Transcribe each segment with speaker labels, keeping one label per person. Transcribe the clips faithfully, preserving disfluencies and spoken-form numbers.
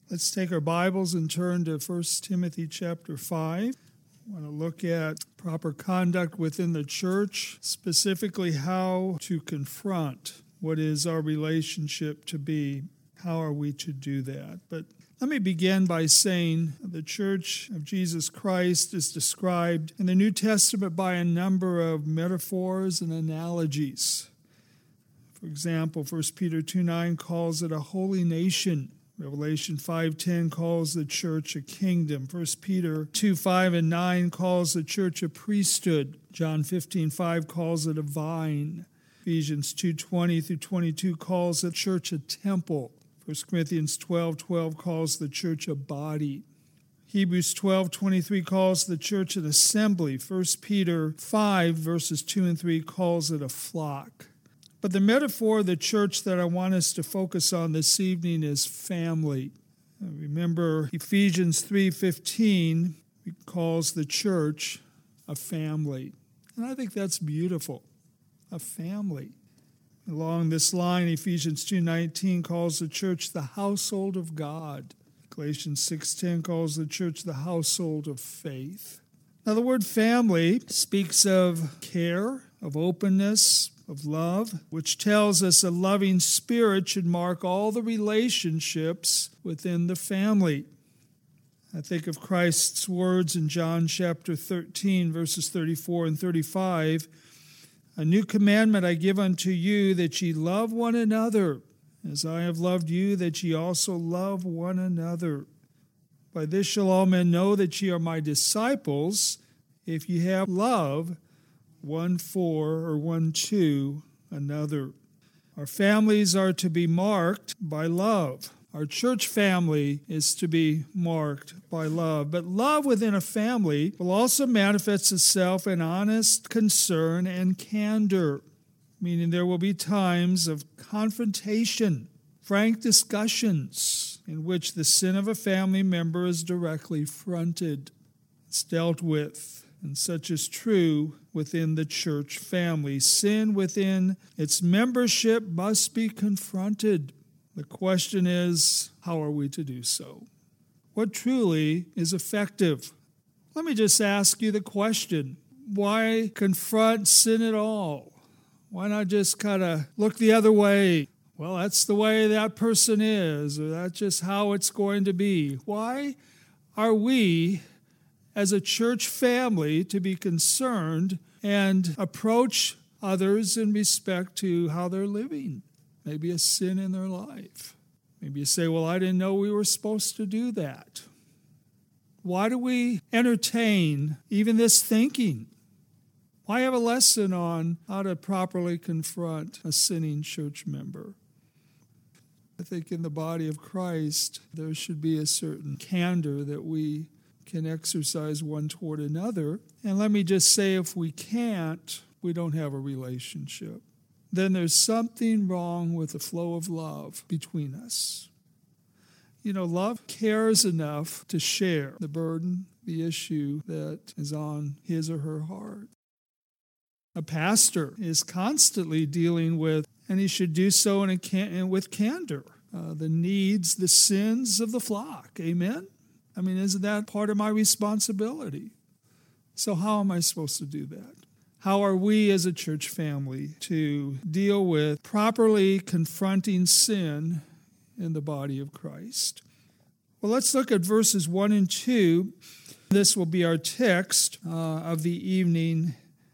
Speaker 1: Let's take our Bibles and turn to First Timothy chapter five. I want to look at proper conduct within the church, specifically how to confront what is our relationship to be. How are we to do that? But let me begin by saying the Church of Jesus Christ is described in the New Testament by a number of metaphors and analogies. For example, First Peter two nine calls it a holy nation. Revelation five ten calls the church a kingdom. First Peter two five and nine calls the church a priesthood. John fifteen five calls it a vine. Ephesians two twenty through twenty-two calls the church a temple. First Corinthians twelve twelve calls the church a body. Hebrews twelve twenty-three calls the church an assembly. First Peter five verses two and three calls it a flock. But the metaphor of the church that I want us to focus on this evening is family. Remember, Ephesians three fifteen calls the church a family. And I think that's beautiful, a family. Along this line, Ephesians two nineteen calls the church the household of God. Galatians six ten calls the church the household of faith. Now, the word family speaks of care, of openness, of love, which tells us a loving spirit should mark all the relationships within the family. I think of Christ's words in John chapter thirteen, verses thirty-four and thirty-five. A new commandment I give unto you, that ye love one another, as I have loved you, that ye also love one another. By this shall all men know that ye are my disciples, if ye have love one for or one to another. Our families are to be marked by love. Our church family is to be marked by love. But love within a family will also manifest itself in honest concern and candor, meaning there will be times of confrontation, frank discussions in which the sin of a family member is directly fronted. It's dealt with. And such is true within the church family. Sin within its membership must be confronted. The question is, how are we to do so? What truly is effective? Let me just ask you the question, why confront sin at all? Why not just kind of look the other way? Well, that's the way that person is, or that's just how it's going to be. Why are we as a church family to be concerned and approach others in respect to how they're living? Maybe a sin in their life. Maybe you say, well, I didn't know we were supposed to do that. Why do we entertain even this thinking? Why have a lesson on how to properly confront a sinning church member? I think in the body of Christ, there should be a certain candor that we can exercise one toward another. And let me just say, if we can't, we don't have a relationship. Then there's something wrong with the flow of love between us. You know, love cares enough to share the burden, the issue that is on his or her heart. A pastor is constantly dealing with, and he should do so in a can- with candor, uh, the needs, the sins of the flock. Amen? I mean, isn't that part of my responsibility? So how am I supposed to do that? How are we as a church family to deal with properly confronting sin in the body of Christ? Well, let's look at verses one and two. This will be our text uh, of the evening.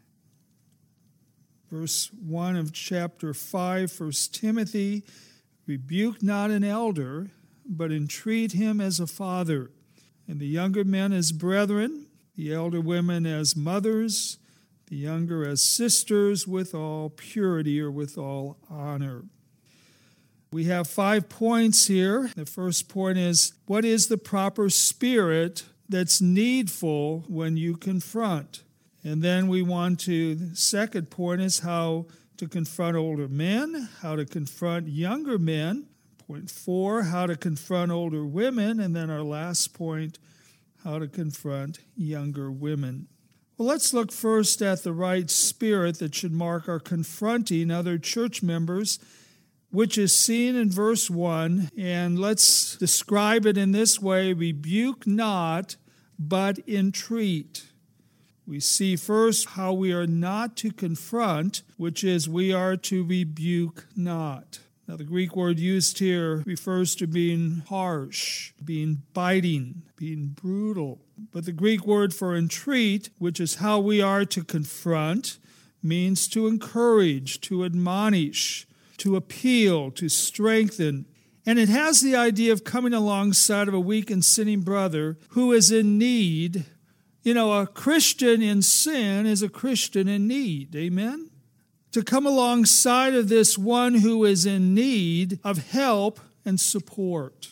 Speaker 1: Verse one of chapter five, First Timothy, rebuke not an elder, but entreat him as a father, and the younger men as brethren, the elder women as mothers, the younger as sisters, with all purity or with all honor. We have five points here. The first point is, what is the proper spirit that's needful when you confront? And then we want to, the second point is how to confront older men, how to confront younger men. Point four, how to confront older women. And then our last point, how to confront younger women. Well, let's look first at the right spirit that should mark our confronting other church members which is seen in verse one, and let's describe it in this way: rebuke not, but entreat. We see first how we are not to confront, which is we are to rebuke not. Now, the Greek word used here refers to being harsh, being biting, being brutal. But the Greek word for entreat, which is how we are to confront, means to encourage, to admonish, to appeal, to strengthen. And it has the idea of coming alongside of a weak and sinning brother who is in need. You know, a Christian in sin is a Christian in need. Amen? To come alongside of this one who is in need of help and support.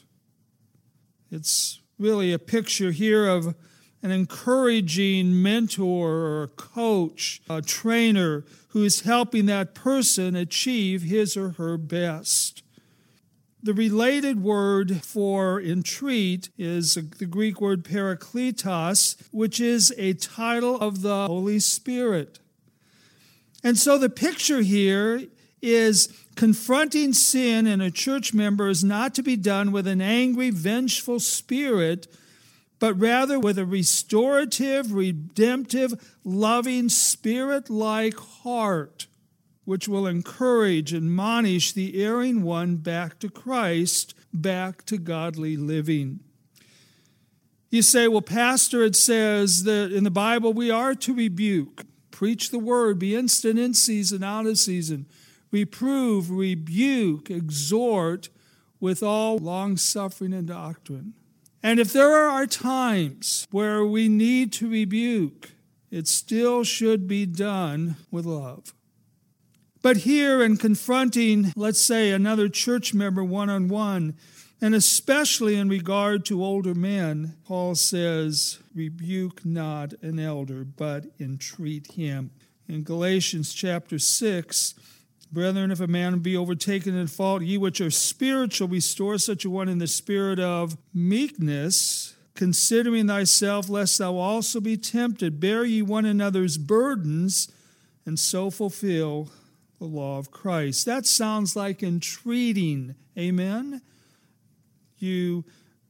Speaker 1: It's really a picture here of an encouraging mentor or a coach, a trainer who is helping that person achieve his or her best. The related word for entreat is the Greek word parakletos, which is a title of the Holy Spirit. And so the picture here is confronting sin in a church member is not to be done with an angry, vengeful spirit, but rather with a restorative, redemptive, loving, spirit-like heart, which will encourage and admonish the erring one back to Christ, back to godly living. You say, well, Pastor, it says that in the Bible we are to rebuke. Preach the word, be instant in season, out of season. Reprove, rebuke, exhort with all long-suffering and doctrine. And if there are times where we need to rebuke, it still should be done with love. But here in confronting, let's say, another church member one-on-one, and especially in regard to older men, Paul says, rebuke not an elder, but entreat him. In Galatians chapter six, brethren, if a man be overtaken in fault, ye which are spiritual, restore such a one in the spirit of meekness, considering thyself, lest thou also be tempted. Bear ye one another's burdens, and so fulfill the law of Christ. That sounds like entreating. Amen? You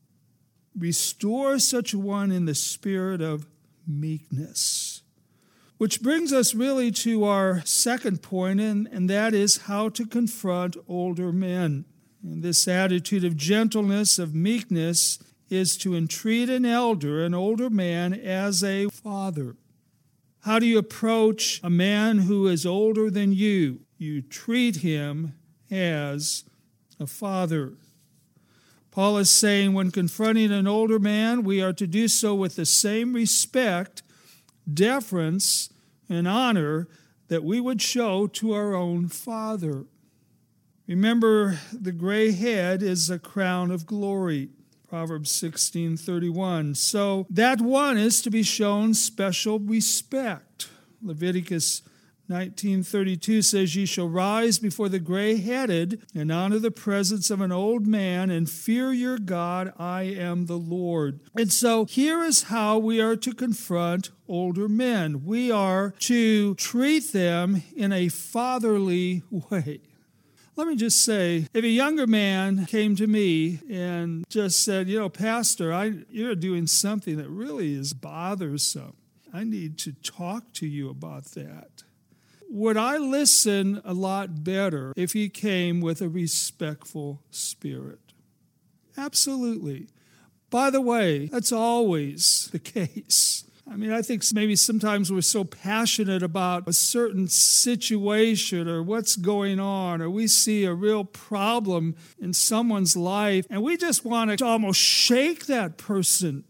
Speaker 1: restore such a one in the spirit of meekness. Which brings us really to our second point, and, and that is how to confront older men. And this attitude of gentleness, of meekness, is to entreat an elder, an older man, as a father. How do you approach a man who is older than you? You treat him as a father. Paul is saying when confronting an older man, we are to do so with the same respect, deference, and honor that we would show to our own father. Remember, the gray head is a crown of glory. Proverbs sixteen thirty-one. So that one is to be shown special respect. Leviticus nineteen thirty-two says, ye shall rise before the gray-headed and honor the presence of an old man and fear your God. I am the Lord. And so here is how we are to confront older men. We are to treat them in a fatherly way. Let me just say, if a younger man came to me and just said, you know, Pastor, I, you're doing something that really is bothersome. I need to talk to you about that. Would I listen a lot better if he came with a respectful spirit? Absolutely. By the way, that's always the case. I mean, I think maybe sometimes we're so passionate about a certain situation or what's going on, or we see a real problem in someone's life, and we just want to almost shake that person.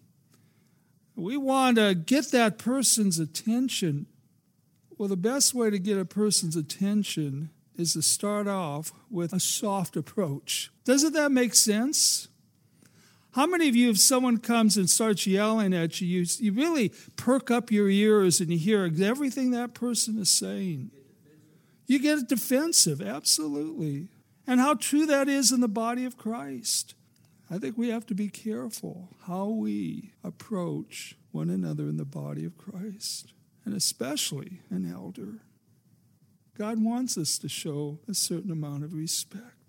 Speaker 1: We want to get that person's attention. Well, the best way to get a person's attention is to start off with a soft approach. Doesn't that make sense? How many of you, if someone comes and starts yelling at you, you, you really perk up your ears and you hear everything that person is saying? You get defensive, absolutely. And how true that is in the body of Christ. I think we have to be careful how we approach one another in the body of Christ, and especially an elder. God wants us to show a certain amount of respect.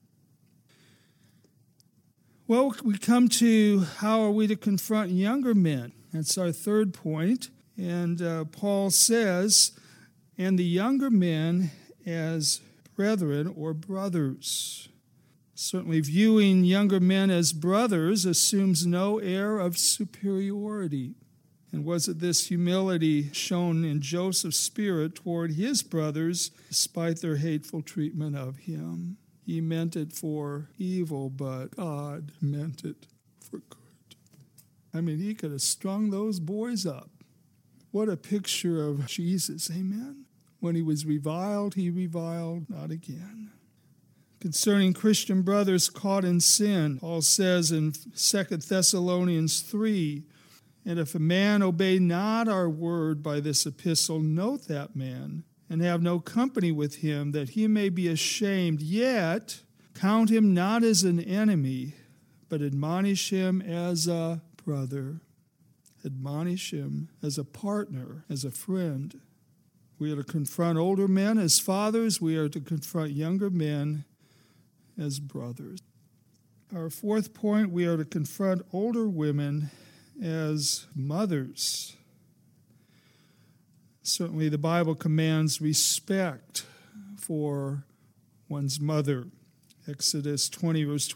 Speaker 1: Well, we come to how are we to confront younger men. That's our third point. And uh, Paul says, and the younger men as brethren or brothers. Certainly viewing younger men as brothers assumes no air of superiority. And was it this humility shown in Joseph's spirit toward his brothers despite their hateful treatment of him? He meant it for evil, but God meant it for good. I mean, he could have strung those boys up. What a picture of Jesus, amen? When he was reviled, he reviled not again. Concerning Christian brothers caught in sin, Paul says in Second Thessalonians three, and if a man obey not our word by this epistle, note that man, and have no company with him, that he may be ashamed, yet count him not as an enemy, but admonish him as a brother. Admonish him as a partner, as a friend. We are to confront older men as fathers. We are to confront younger men as brothers. Our fourth point, we are to confront older women as mothers. Certainly the Bible commands respect for one's mother. Exodus twenty, verse